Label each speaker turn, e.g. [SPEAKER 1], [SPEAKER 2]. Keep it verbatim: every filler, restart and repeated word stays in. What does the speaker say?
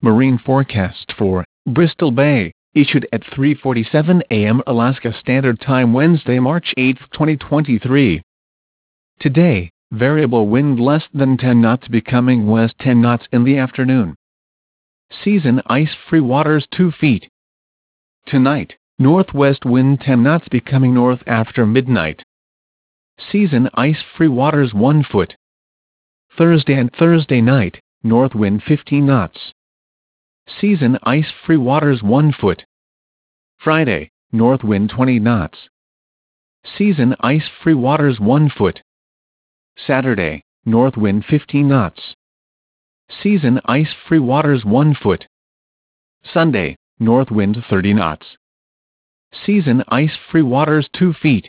[SPEAKER 1] Marine forecast for Bristol Bay, issued at three forty-seven a m Alaska Standard Time Wednesday, March eighth, twenty twenty-three. Today, variable wind less than ten knots becoming west ten knots in the afternoon. Season ice-free waters two feet. Tonight, northwest wind ten knots becoming north after midnight. Season ice-free waters one foot. Thursday and Thursday night, north wind fifteen knots. Season ice-free waters one foot. Friday, north wind twenty knots. Season ice-free waters one foot. Saturday, north wind fifteen knots. Season ice-free waters one foot. Sunday, north wind thirty knots. Season ice-free waters two feet.